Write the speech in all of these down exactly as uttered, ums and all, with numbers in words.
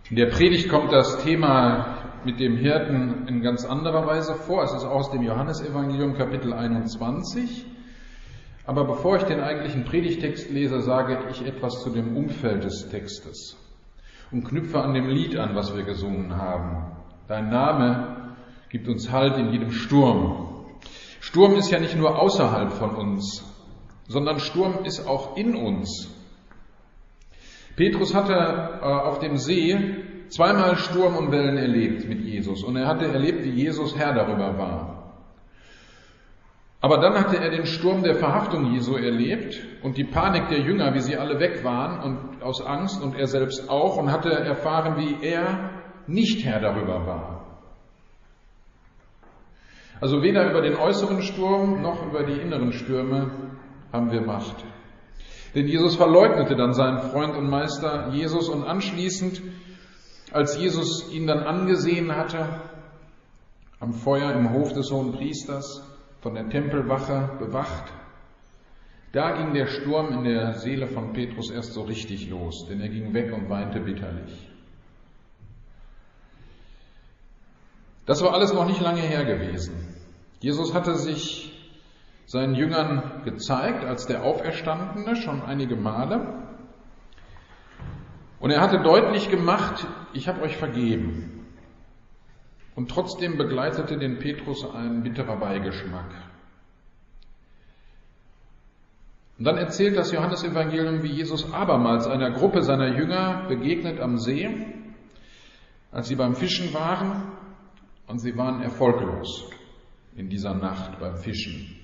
In der Predigt kommt das Thema mit dem Hirten in ganz anderer Weise vor. Es ist aus dem Johannesevangelium Kapitel einundzwanzig. Aber bevor ich den eigentlichen Predigtext lese, sage ich etwas zu dem Umfeld des Textes und knüpfe an dem Lied an, was wir gesungen haben. Dein Name gibt uns Halt in jedem Sturm. Sturm ist ja nicht nur außerhalb von uns, sondern Sturm ist auch in uns. Petrus hatte äh, auf dem See zweimal Sturm und Wellen erlebt mit Jesus und er hatte erlebt, wie Jesus Herr darüber war. Aber dann hatte er den Sturm der Verhaftung Jesu erlebt und die Panik der Jünger, wie sie alle weg waren und aus Angst und er selbst auch, und hatte erfahren, wie er nicht Herr darüber war. Also weder über den äußeren Sturm noch über die inneren Stürme haben wir Macht. Denn Jesus verleugnete dann seinen Freund und Meister Jesus und anschließend, als Jesus ihn dann angesehen hatte, am Feuer im Hof des Hohenpriesters, von der Tempelwache bewacht, da ging der Sturm in der Seele von Petrus erst so richtig los, denn er ging weg und weinte bitterlich. Das war alles noch nicht lange her gewesen. Jesus hatte sich seinen Jüngern gezeigt als der Auferstandene schon einige Male. Und er hatte deutlich gemacht, ich habe euch vergeben. Und trotzdem begleitete den Petrus ein bitterer Beigeschmack. Und dann erzählt das Johannesevangelium, wie Jesus abermals einer Gruppe seiner Jünger begegnet am See, als sie beim Fischen waren, und sie waren erfolglos in dieser Nacht beim Fischen.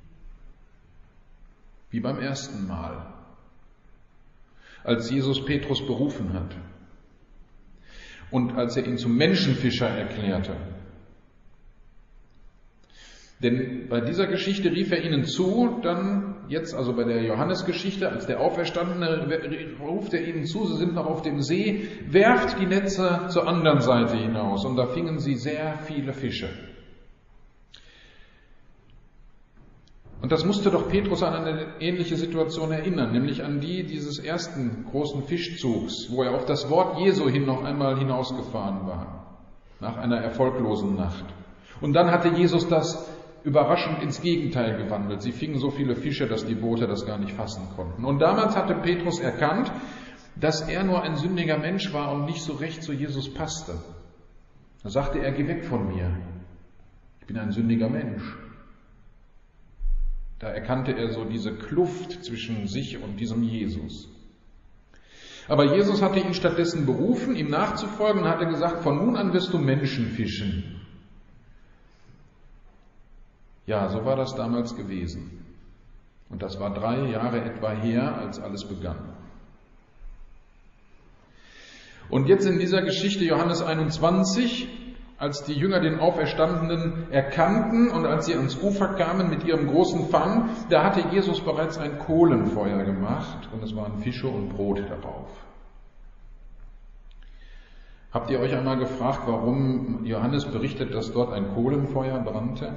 Wie beim ersten Mal, als Jesus Petrus berufen hat und als er ihn zum Menschenfischer erklärte. Denn bei dieser Geschichte rief er ihnen zu, dann jetzt also bei der Johannesgeschichte, als der Auferstandene, ruft er ihnen zu, sie sind noch auf dem See, werft die Netze zur anderen Seite hinaus. Und da fingen sie sehr viele Fische. Und das musste doch Petrus an eine ähnliche Situation erinnern, nämlich an die dieses ersten großen Fischzugs, wo er auf das Wort Jesu hin noch einmal hinausgefahren war, nach einer erfolglosen Nacht. Und dann hatte Jesus das überraschend ins Gegenteil gewandelt. Sie fingen so viele Fische, dass die Boote das gar nicht fassen konnten. Und damals hatte Petrus erkannt, dass er nur ein sündiger Mensch war und nicht so recht zu Jesus passte. Da sagte er, geh weg von mir. Ich bin ein sündiger Mensch. Da erkannte er so diese Kluft zwischen sich und diesem Jesus. Aber Jesus hatte ihn stattdessen berufen, ihm nachzufolgen, und hatte gesagt, von nun an wirst du Menschen fischen. Ja, so war das damals gewesen. Und das war drei Jahre etwa her, als alles begann. Und jetzt in dieser Geschichte Johannes einundzwanzig, als die Jünger den Auferstandenen erkannten und als sie ans Ufer kamen mit ihrem großen Fang, da hatte Jesus bereits ein Kohlenfeuer gemacht und es waren Fische und Brot darauf. Habt ihr euch einmal gefragt, warum Johannes berichtet, dass dort ein Kohlenfeuer brannte?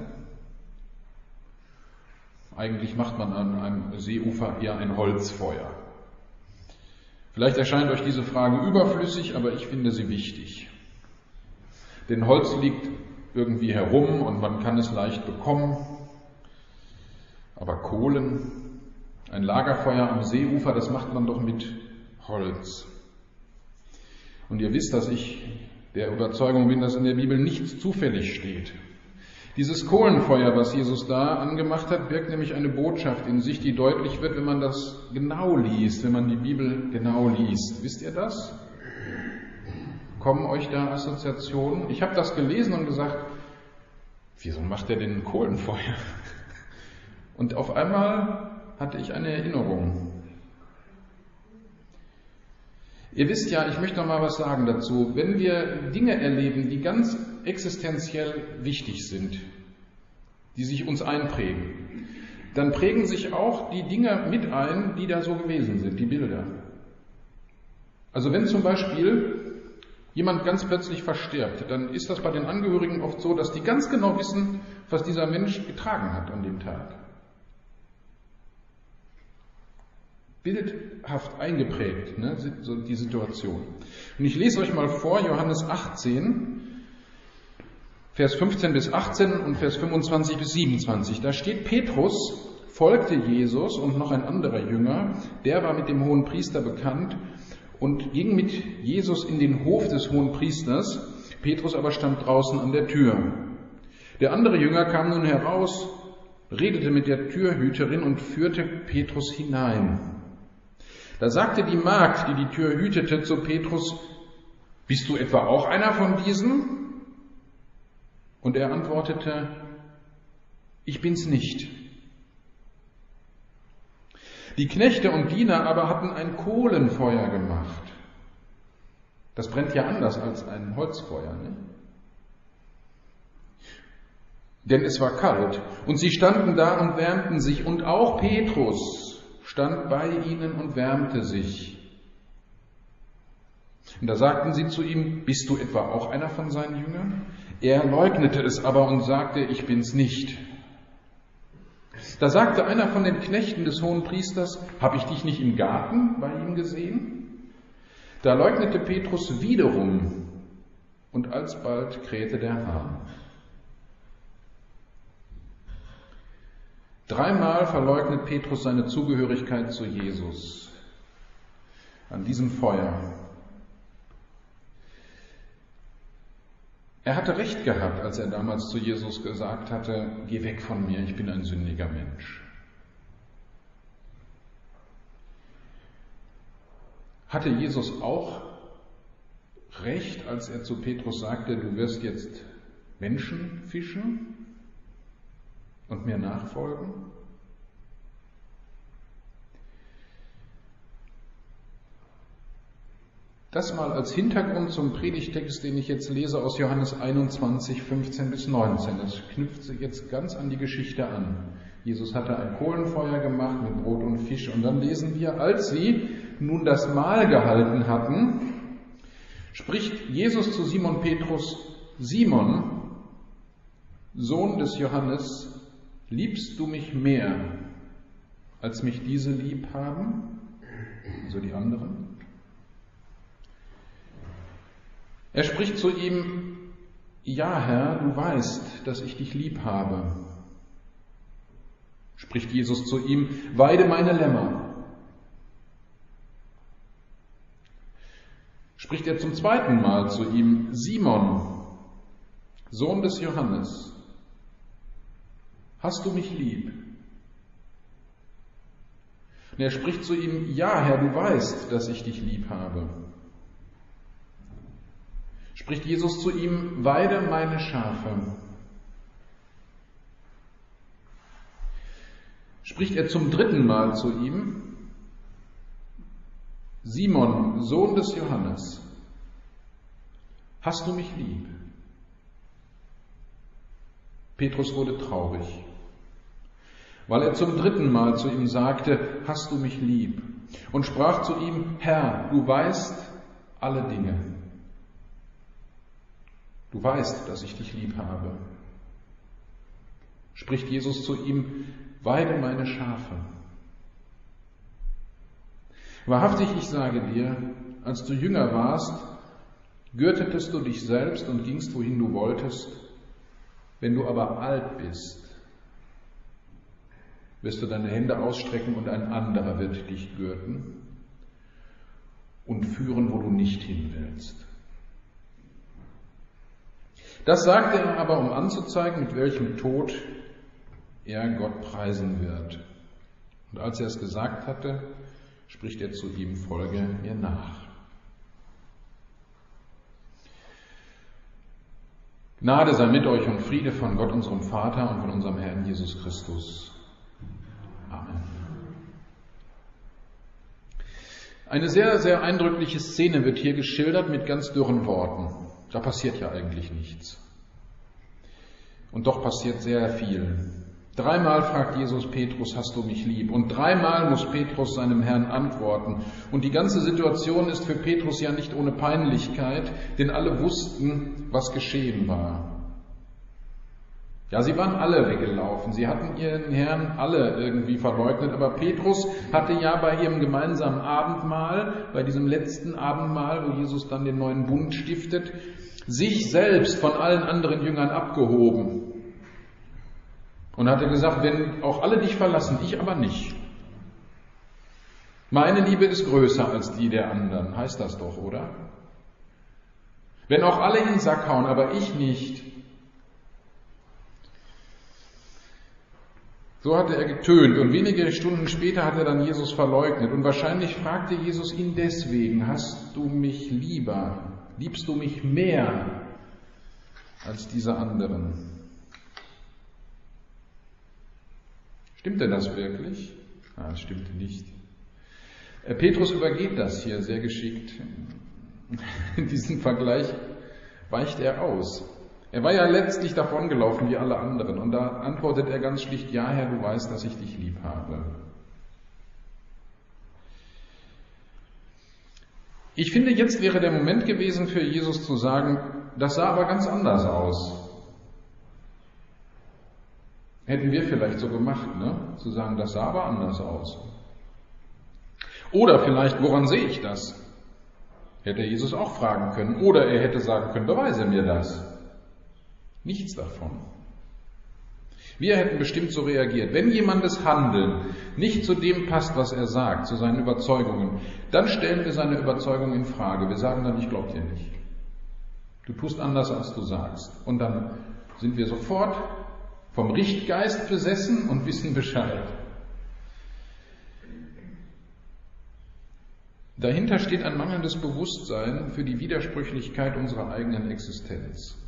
Eigentlich macht man an einem Seeufer eher ein Holzfeuer. Vielleicht erscheint euch diese Frage überflüssig, aber ich finde sie wichtig. Denn Holz liegt irgendwie herum und man kann es leicht bekommen. Aber Kohlen, ein Lagerfeuer am Seeufer, das macht man doch mit Holz. Und ihr wisst, dass ich der Überzeugung bin, dass in der Bibel nichts zufällig steht. Dieses Kohlenfeuer, was Jesus da angemacht hat, birgt nämlich eine Botschaft in sich, die deutlich wird, wenn man das genau liest, wenn man die Bibel genau liest. Wisst ihr das? Kommen euch da Assoziationen? Ich habe das gelesen und gesagt, wieso macht er denn ein Kohlenfeuer? Und auf einmal hatte ich eine Erinnerung. Ihr wisst ja, ich möchte noch mal was sagen dazu. Wenn wir Dinge erleben, die ganz existenziell wichtig sind, die sich uns einprägen, dann prägen sich auch die Dinge mit ein, die da so gewesen sind, die Bilder. Also wenn zum Beispiel jemand ganz plötzlich verstirbt, dann ist das bei den Angehörigen oft so, dass die ganz genau wissen, was dieser Mensch getragen hat an dem Tag. bildhaft eingeprägt, ne, so die Situation. Und ich lese euch mal vor, Johannes achtzehn, Vers fünfzehn bis achtzehn und Vers fünfundzwanzig bis siebenundzwanzig. Da steht: Petrus folgte Jesus und noch ein anderer Jünger, der war mit dem Hohenpriester bekannt und ging mit Jesus in den Hof des Hohenpriesters. Petrus aber stand draußen an der Tür. Der andere Jünger kam nun heraus, redete mit der Türhüterin und führte Petrus hinein. Da sagte die Magd, die die Tür hütete, zu Petrus: Bist du etwa auch einer von diesen? Und er antwortete: Ich bin's nicht. Die Knechte und Diener aber hatten ein Kohlenfeuer gemacht. Das brennt ja anders als ein Holzfeuer, ne? Denn es war kalt, und sie standen da und wärmten sich, und auch Petrus stand bei ihnen und wärmte sich. Und da sagten sie zu ihm: Bist du etwa auch einer von seinen Jüngern? Er leugnete es aber und sagte: Ich bin's nicht. Da sagte einer von den Knechten des Hohenpriesters: Habe ich dich nicht im Garten bei ihm gesehen? Da leugnete Petrus wiederum, und alsbald krähte der Hahn. Dreimal verleugnet Petrus seine Zugehörigkeit zu Jesus an diesem Feuer. Er hatte recht gehabt, als er damals zu Jesus gesagt hatte: Geh weg von mir, ich bin ein sündiger Mensch. Hatte Jesus auch recht, als er zu Petrus sagte: Du wirst jetzt Menschen fischen und mir nachfolgen? Das mal als Hintergrund zum Predigtext, den ich jetzt lese aus Johannes einundzwanzig, fünfzehn bis neunzehn. Das knüpft sich jetzt ganz an die Geschichte an. Jesus hatte ein Kohlenfeuer gemacht mit Brot und Fisch. Und dann lesen wir: Als sie nun das Mahl gehalten hatten, spricht Jesus zu Simon Petrus: Simon, Sohn des Johannes, liebst du mich mehr, als mich diese lieb haben? Also die anderen. Er spricht zu ihm: Ja, Herr, du weißt, dass ich dich lieb habe. Spricht Jesus zu ihm: Weide meine Lämmer. Spricht er zum zweiten Mal zu ihm: Simon, Sohn des Johannes, hast du mich lieb? Und er spricht zu ihm: Ja, Herr, du weißt, dass ich dich lieb habe. Spricht Jesus zu ihm: Weide meine Schafe. Spricht er zum dritten Mal zu ihm: Simon, Sohn des Johannes, hast du mich lieb? Petrus wurde traurig, weil er zum dritten Mal zu ihm sagte: Hast du mich lieb? Und sprach zu ihm: Herr, du weißt alle Dinge. Du weißt, dass ich dich lieb habe. Spricht Jesus zu ihm: Weide meine Schafe. Wahrhaftig, ich sage dir, als du jünger warst, gürtetest du dich selbst und gingst, wohin du wolltest. Wenn du aber alt bist, wirst du deine Hände ausstrecken und ein anderer wird dich gürten und führen, wo du nicht hin willst. Das sagte er aber, um anzuzeigen, mit welchem Tod er Gott preisen wird. Und als er es gesagt hatte, spricht er zu ihm: Folge mir nach. Gnade sei mit euch und Friede von Gott, unserem Vater, und von unserem Herrn Jesus Christus. Amen. Eine sehr, sehr eindrückliche Szene wird hier geschildert mit ganz dürren Worten. Da passiert ja eigentlich nichts. Und doch passiert sehr viel. Dreimal fragt Jesus Petrus: Hast du mich lieb? Und dreimal muss Petrus seinem Herrn antworten. Und die ganze Situation ist für Petrus ja nicht ohne Peinlichkeit, denn alle wussten, was geschehen war. Ja, sie waren alle weggelaufen, sie hatten ihren Herrn alle irgendwie verleugnet, aber Petrus hatte ja bei ihrem gemeinsamen Abendmahl, bei diesem letzten Abendmahl, wo Jesus dann den neuen Bund stiftet, sich selbst von allen anderen Jüngern abgehoben und hatte gesagt, wenn auch alle dich verlassen, ich aber nicht. Meine Liebe ist größer als die der anderen, heißt das doch, oder? Wenn auch alle in den Sack hauen, aber ich nicht. So hatte er getönt und wenige Stunden später hat er dann Jesus verleugnet und wahrscheinlich fragte Jesus ihn deswegen, hast du mich lieber, liebst du mich mehr als diese anderen? Stimmte das wirklich? Nein, es stimmte nicht. Petrus übergeht das hier sehr geschickt. In diesem Vergleich weicht er aus. Er war ja letztlich davongelaufen wie alle anderen und da antwortet er ganz schlicht, ja Herr, du weißt, dass ich dich lieb habe. Ich finde, jetzt wäre der Moment gewesen für Jesus zu sagen, das sah aber ganz anders aus. Hätten wir vielleicht so gemacht, ne? Zu sagen, das sah aber anders aus. Oder vielleicht, woran sehe ich das? Hätte Jesus auch fragen können. Oder er hätte sagen können, beweise mir das. Nichts davon. Wir hätten bestimmt so reagiert. Wenn jemandes Handeln nicht zu dem passt, was er sagt, zu seinen Überzeugungen, dann stellen wir seine Überzeugung in Frage. Wir sagen dann, ich glaube dir nicht. Du tust anders, als du sagst. Und dann sind wir sofort vom Richtgeist besessen und wissen Bescheid. Dahinter steht ein mangelndes Bewusstsein für die Widersprüchlichkeit unserer eigenen Existenz.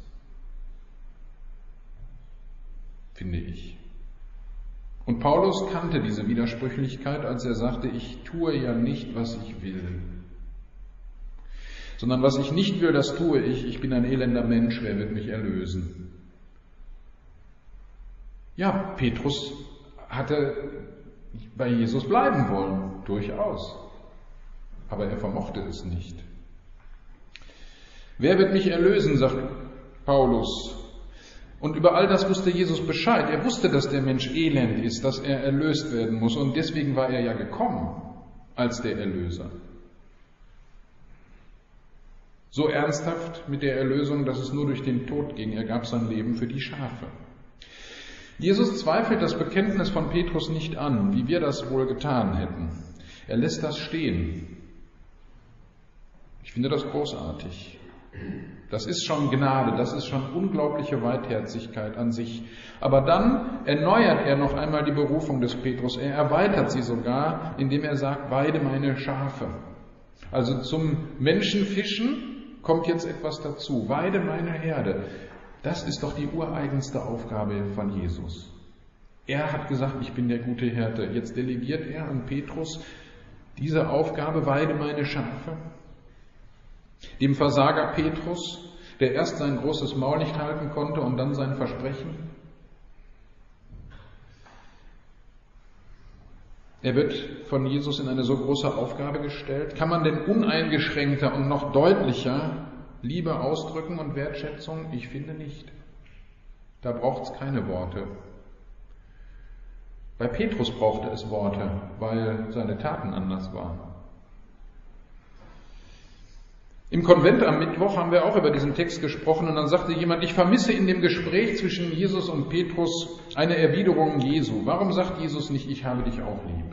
Finde ich. Und Paulus kannte diese Widersprüchlichkeit, als er sagte, ich tue ja nicht, was ich will, sondern was ich nicht will, das tue ich. Ich bin ein elender Mensch, wer wird mich erlösen? Ja, Petrus hatte bei Jesus bleiben wollen, durchaus. Aber er vermochte es nicht. Wer wird mich erlösen, sagt Paulus. Und über all das wusste Jesus Bescheid. Er wusste, dass der Mensch elend ist, dass er erlöst werden muss. Und deswegen war er ja gekommen als der Erlöser. So ernsthaft mit der Erlösung, dass es nur durch den Tod ging. Er gab sein Leben für die Schafe. Jesus zweifelt das Bekenntnis von Petrus nicht an, wie wir das wohl getan hätten. Er lässt das stehen. Ich finde das großartig. Das ist schon Gnade, das ist schon unglaubliche Weitherzigkeit an sich. Aber dann erneuert er noch einmal die Berufung des Petrus. Er erweitert sie sogar, indem er sagt, weide meine Schafe. Also zum Menschenfischen kommt jetzt etwas dazu. Weide meine Herde. Das ist doch die ureigenste Aufgabe von Jesus. Er hat gesagt, ich bin der gute Hirte. Jetzt delegiert er an Petrus diese Aufgabe, weide meine Schafe. Dem Versager Petrus, der erst sein großes Maul nicht halten konnte und dann sein Versprechen. Er wird von Jesus in eine so große Aufgabe gestellt. Kann man denn uneingeschränkter und noch deutlicher Liebe ausdrücken und Wertschätzung? Ich finde nicht. Da braucht es keine Worte. Bei Petrus brauchte es Worte, weil seine Taten anders waren. Im Konvent am Mittwoch haben wir auch über diesen Text gesprochen und dann sagte jemand, ich vermisse in dem Gespräch zwischen Jesus und Petrus eine Erwiderung Jesu. Warum sagt Jesus nicht, ich habe dich auch lieb?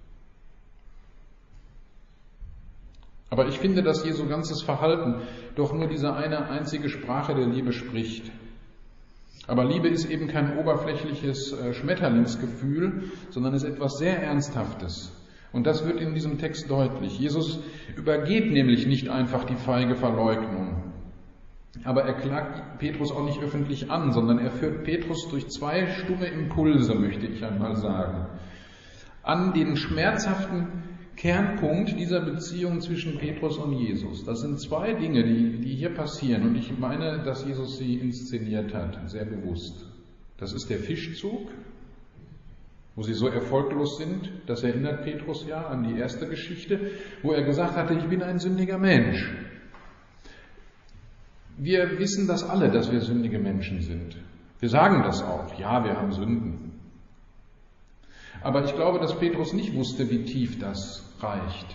Aber ich finde, dass Jesu ganzes Verhalten doch nur diese eine einzige Sprache der Liebe spricht. Aber Liebe ist eben kein oberflächliches Schmetterlingsgefühl, sondern ist etwas sehr Ernsthaftes. Und das wird in diesem Text deutlich. Jesus übergeht nämlich nicht einfach die feige Verleugnung. Aber er klagt Petrus auch nicht öffentlich an, sondern er führt Petrus durch zwei stumme Impulse, möchte ich einmal sagen, an den schmerzhaften Kernpunkt dieser Beziehung zwischen Petrus und Jesus. Das sind zwei Dinge, die, die hier passieren. Und ich meine, dass Jesus sie inszeniert hat, sehr bewusst. Das ist der Fischzug, wo sie so erfolglos sind. Das erinnert Petrus ja an die erste Geschichte, wo er gesagt hatte, ich bin ein sündiger Mensch. Wir wissen das alle, dass wir sündige Menschen sind. Wir sagen das auch, ja, wir haben Sünden. Aber ich glaube, dass Petrus nicht wusste, wie tief das reicht.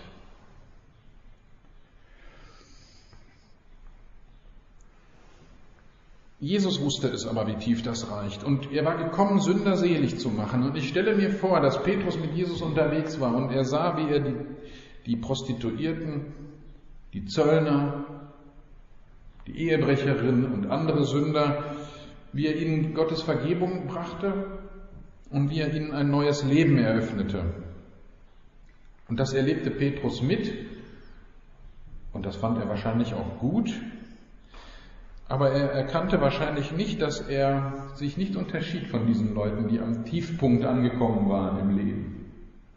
Jesus wusste es aber, wie tief das reicht. Und er war gekommen, Sünder selig zu machen. Und ich stelle mir vor, dass Petrus mit Jesus unterwegs war und er sah, wie er die, die Prostituierten, die Zöllner, die Ehebrecherin und andere Sünder, wie er ihnen Gottes Vergebung brachte und wie er ihnen ein neues Leben eröffnete. Und das erlebte Petrus mit, und das fand er wahrscheinlich auch gut, aber er erkannte wahrscheinlich nicht, dass er sich nicht unterschied von diesen Leuten, die am Tiefpunkt angekommen waren im Leben.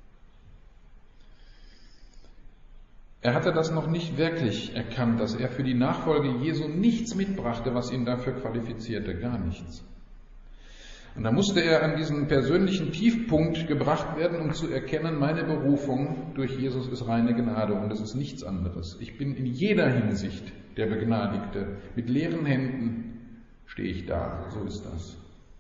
Er hatte das noch nicht wirklich erkannt, dass er für die Nachfolge Jesu nichts mitbrachte, was ihn dafür qualifizierte, gar nichts. Und da musste er an diesen persönlichen Tiefpunkt gebracht werden, um zu erkennen, meine Berufung durch Jesus ist reine Gnade und es ist nichts anderes. Ich bin in jeder Hinsicht der Begnadigte. Mit leeren Händen stehe ich da. So ist das.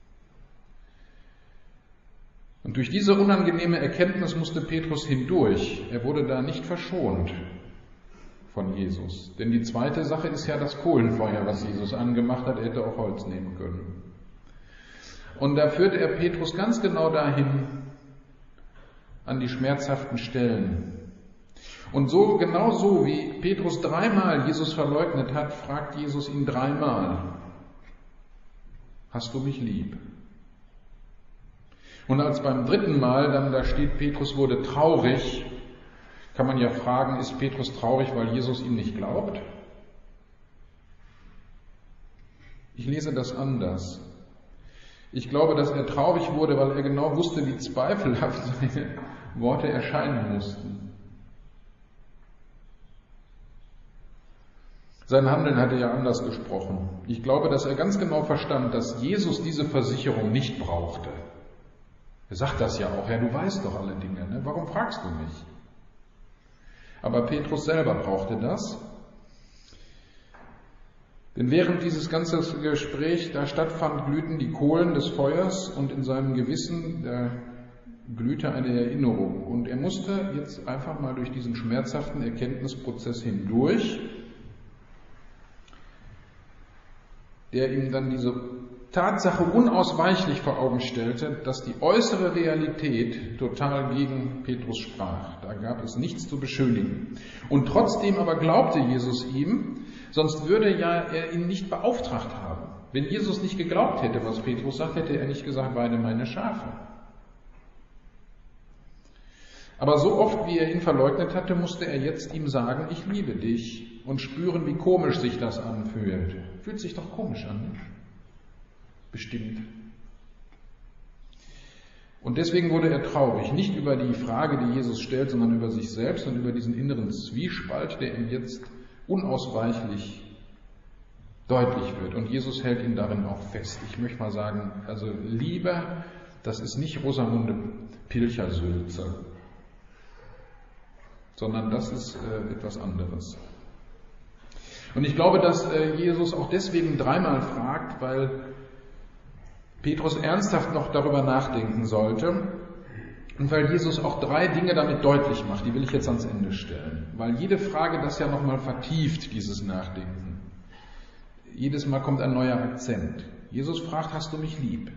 Und durch diese unangenehme Erkenntnis musste Petrus hindurch. Er wurde da nicht verschont von Jesus. Denn die zweite Sache ist ja das Kohlenfeuer, was Jesus angemacht hat. Er hätte auch Holz nehmen können. Und da führte er Petrus ganz genau dahin, an die schmerzhaften Stellen. Und so, genau so, wie Petrus dreimal Jesus verleugnet hat, fragt Jesus ihn dreimal: Hast du mich lieb? Und als beim dritten Mal dann da steht, Petrus wurde traurig, kann man ja fragen, ist Petrus traurig, weil Jesus ihm nicht glaubt? Ich lese das anders. Ich glaube, dass er traurig wurde, weil er genau wusste, wie zweifelhaft seine Worte erscheinen mussten. Sein Handeln hatte ja anders gesprochen. Ich glaube, dass er ganz genau verstand, dass Jesus diese Versicherung nicht brauchte. Er sagt das ja auch, Herr, du weißt doch alle Dinge, ne? Warum fragst du mich? Aber Petrus selber brauchte das. Denn während dieses ganze Gespräch da stattfand, glühten die Kohlen des Feuers und in seinem Gewissen da glühte eine Erinnerung. Und er musste jetzt einfach mal durch diesen schmerzhaften Erkenntnisprozess hindurch, der ihm dann diese Tatsache unausweichlich vor Augen stellte, dass die äußere Realität total gegen Petrus sprach. Da gab es nichts zu beschönigen. Und trotzdem aber glaubte Jesus ihm, sonst würde ja er ihn nicht beauftragt haben. Wenn Jesus nicht geglaubt hätte, was Petrus sagt, hätte er nicht gesagt, weide meine Schafe. Aber so oft, wie er ihn verleugnet hatte, musste er jetzt ihm sagen, ich liebe dich, und spüren, wie komisch sich das anfühlt. Fühlt sich doch komisch an, nicht? Bestimmt. Und deswegen wurde er traurig, nicht über die Frage, die Jesus stellt, sondern über sich selbst und über diesen inneren Zwiespalt, der ihm jetzt unausweichlich deutlich wird. Und Jesus hält ihn darin auch fest. Ich möchte mal sagen, also Liebe, das ist nicht Rosamunde Pilcher-Sülze, sondern das ist äh, etwas anderes. Und ich glaube, dass äh, Jesus auch deswegen dreimal fragt, weil Petrus ernsthaft noch darüber nachdenken sollte und weil Jesus auch drei Dinge damit deutlich macht, die will ich jetzt ans Ende stellen. Weil jede Frage das ja nochmal vertieft, dieses Nachdenken. Jedes Mal kommt ein neuer Akzent. Jesus fragt, hast du mich lieb?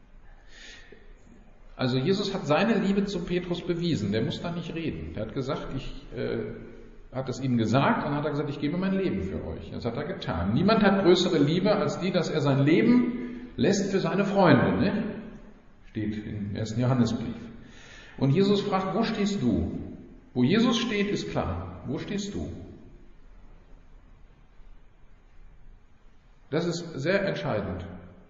Also Jesus hat seine Liebe zu Petrus bewiesen, der muss da nicht reden. Der hat gesagt, ich äh, hat es ihnen gesagt und hat er gesagt, ich gebe mein Leben für euch. Das hat er getan. Niemand hat größere Liebe als die, dass er sein Leben lässt für seine Freunde, ne? Steht im ersten Johannesbrief. Und Jesus fragt, wo stehst du? Wo Jesus steht, ist klar. Wo stehst du? Das ist sehr entscheidend.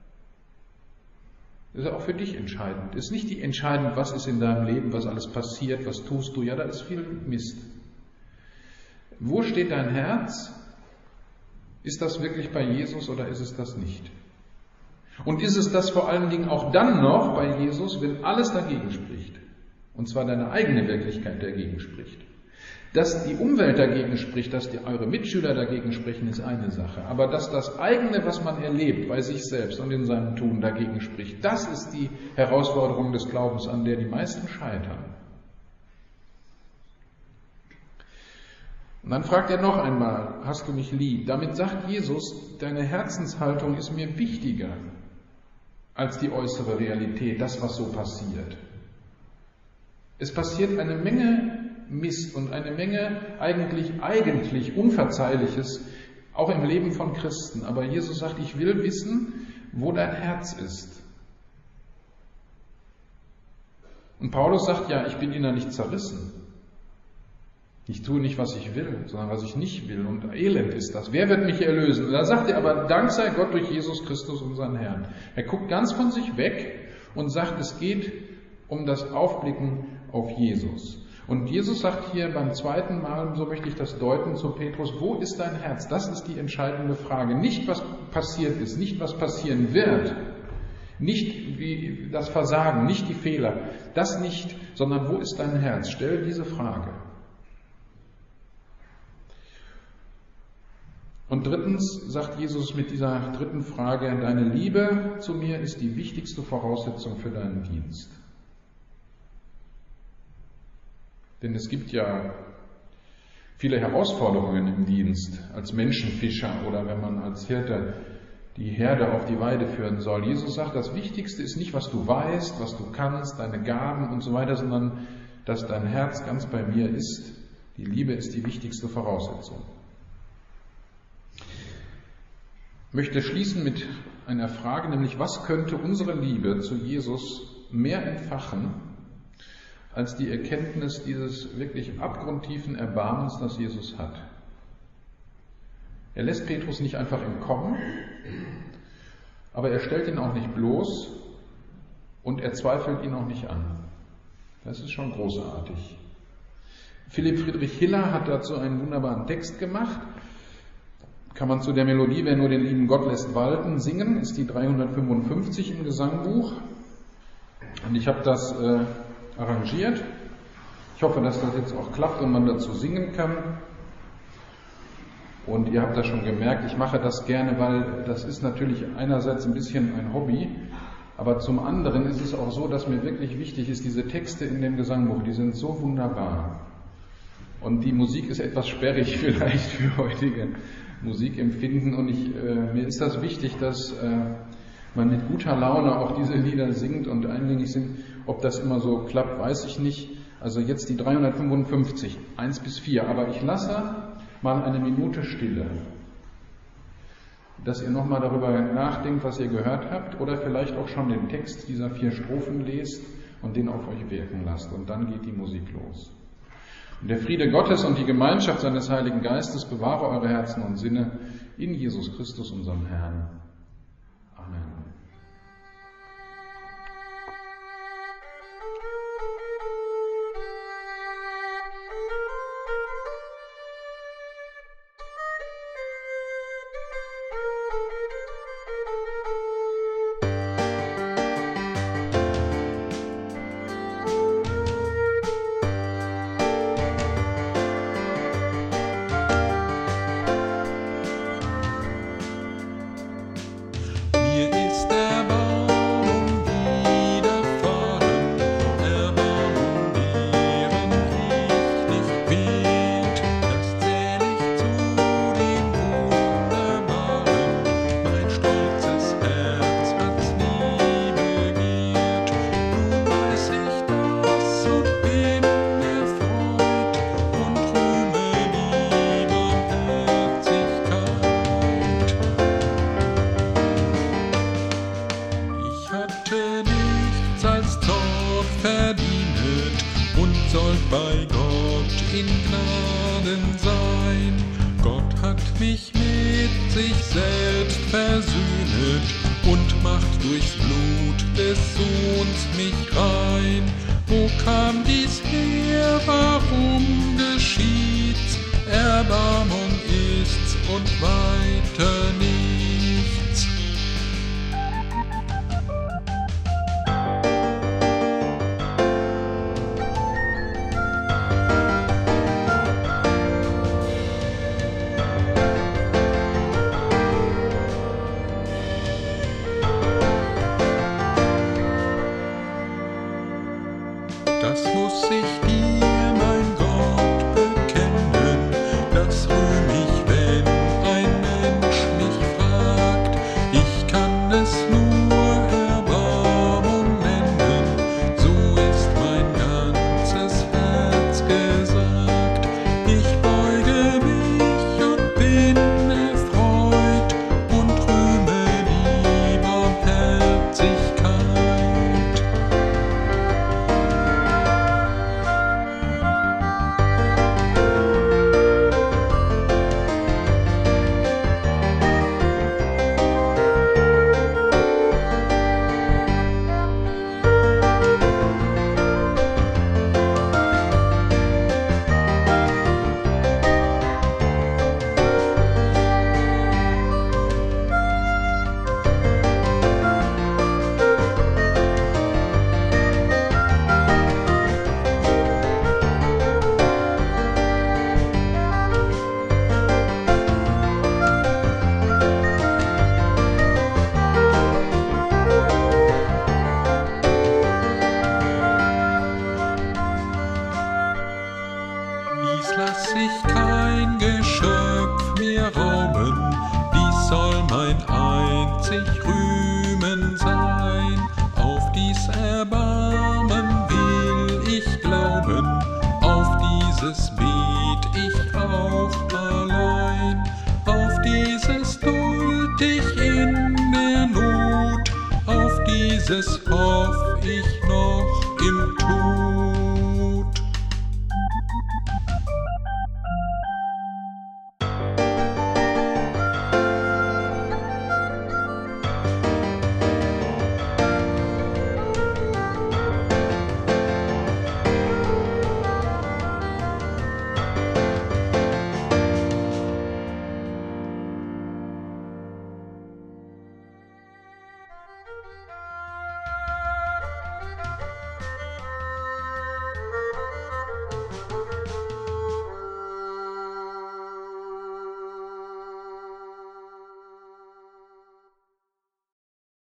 Das ist auch für dich entscheidend. Es ist nicht die entscheidend, was ist in deinem Leben, was alles passiert, was tust du. Ja, da ist viel Mist. Wo steht dein Herz? Ist das wirklich bei Jesus oder ist es das nicht? Und ist es das vor allen Dingen auch dann noch bei Jesus, wenn alles dagegen spricht? Und zwar deine eigene Wirklichkeit dagegen spricht. Dass die Umwelt dagegen spricht, dass die, eure Mitschüler dagegen sprechen, ist eine Sache. Aber dass das eigene, was man erlebt, bei sich selbst und in seinem Tun dagegen spricht, das ist die Herausforderung des Glaubens, an der die meisten scheitern. Und dann fragt er noch einmal, hast du mich lieb? Damit sagt Jesus, deine Herzenshaltung ist mir wichtiger als die äußere Realität, das, was so passiert. Es passiert eine Menge Mist und eine Menge eigentlich, eigentlich Unverzeihliches, auch im Leben von Christen. Aber Jesus sagt, ich will wissen, wo dein Herz ist. Und Paulus sagt, ja, ich bin innerlich zerrissen. Ich tue nicht, was ich will, sondern was ich nicht will. Und Elend ist das. Wer wird mich erlösen? Und da sagt er aber, Dank sei Gott durch Jesus Christus, unseren Herrn. Er guckt ganz von sich weg und sagt, es geht um das Aufblicken auf Jesus. Und Jesus sagt hier beim zweiten Mal, so möchte ich das deuten, zu Petrus, wo ist dein Herz? Das ist die entscheidende Frage. Nicht, was passiert ist, nicht, was passieren wird, nicht wie das Versagen, nicht die Fehler, das nicht, sondern wo ist dein Herz? Stell diese Frage. Und drittens sagt Jesus mit dieser dritten Frage, deine Liebe zu mir ist die wichtigste Voraussetzung für deinen Dienst. Denn es gibt ja viele Herausforderungen im Dienst, als Menschenfischer oder wenn man als Hirte die Herde auf die Weide führen soll. Jesus sagt, das Wichtigste ist nicht, was du weißt, was du kannst, deine Gaben und so weiter, sondern dass dein Herz ganz bei mir ist. Die Liebe ist die wichtigste Voraussetzung. Ich möchte schließen mit einer Frage, nämlich was könnte unsere Liebe zu Jesus mehr entfachen, als die Erkenntnis dieses wirklich abgrundtiefen Erbarmens, das Jesus hat. Er lässt Petrus nicht einfach entkommen, aber er stellt ihn auch nicht bloß und er zweifelt ihn auch nicht an. Das ist schon großartig. Philipp Friedrich Hiller hat dazu einen wunderbaren Text gemacht. Kann man zu der Melodie, wer nur den lieben Gott lässt walten, singen, ist die dreihundertfünfundfünfzig im Gesangbuch. Und ich habe das äh, arrangiert. Ich hoffe, dass das jetzt auch klappt und man dazu singen kann. Und ihr habt das schon gemerkt, ich mache das gerne, weil das ist natürlich einerseits ein bisschen ein Hobby, aber zum anderen ist es auch so, dass mir wirklich wichtig ist, diese Texte in dem Gesangbuch, die sind so wunderbar. Und die Musik ist etwas sperrig vielleicht für heutige Musikempfinden und ich, äh, mir ist das wichtig, dass äh, man mit guter Laune auch diese Lieder singt und eingängig singt. Ob das immer so klappt, weiß ich nicht. Also jetzt die dreihundertfünfundfünfzig, eins bis vier. Aber ich lasse mal eine Minute Stille, dass ihr nochmal darüber nachdenkt, was ihr gehört habt oder vielleicht auch schon den Text dieser vier Strophen lest und den auf euch wirken lasst. Und dann geht die Musik los. Und der Friede Gottes und die Gemeinschaft seines Heiligen Geistes bewahre eure Herzen und Sinne in Jesus Christus, unserem Herrn. Amen. bei Gott in Gnaden sein. Gott hat mich mit sich selbst versöhnet und macht durchs Blut des Sohns mich rein. Wo kam dies her, warum geschieht's? Erbarmung ist's und weiter nichts. dieses hoff ich noch im Tod.